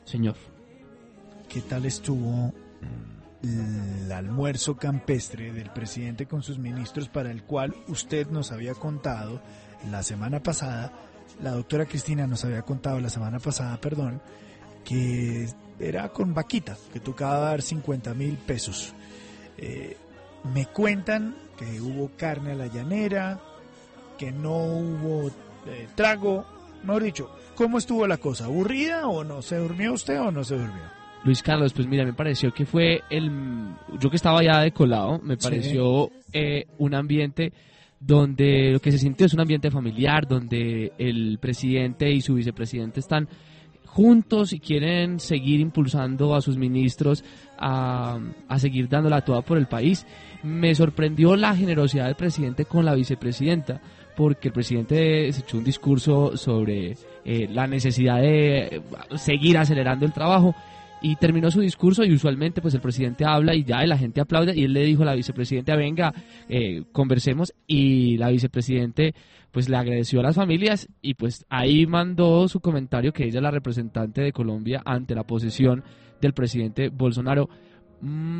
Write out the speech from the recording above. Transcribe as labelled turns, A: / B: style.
A: Señor.
B: ¿Qué tal estuvo el almuerzo campestre del presidente con sus ministros, para el cual usted nos había contado la semana pasada, la doctora Cristina nos había contado la semana pasada, perdón, que era con vaquita, que tocaba dar 50.000 pesos? Me cuentan que hubo carne a la llanera, que no hubo trago, mejor dicho, ¿cómo estuvo la cosa? ¿Aburrida o no? ¿Se durmió usted o no se durmió?
A: Luis Carlos, pues mira, me pareció que fue yo que estaba ya de colado, me pareció un ambiente donde lo que se sintió es un ambiente familiar, donde el presidente y su vicepresidente están juntos y quieren seguir impulsando a sus ministros a seguir dándola toda por el país. Me sorprendió la generosidad del presidente con la vicepresidenta, porque el presidente se echó un discurso sobre la necesidad de seguir acelerando el trabajo, y terminó su discurso, y usualmente pues el presidente habla y ya la gente aplaude, y él le dijo a la vicepresidenta: venga, conversemos, y la vicepresidente pues le agradeció a las familias, y pues ahí mandó su comentario, que ella es la representante de Colombia ante la posesión del presidente Bolsonaro.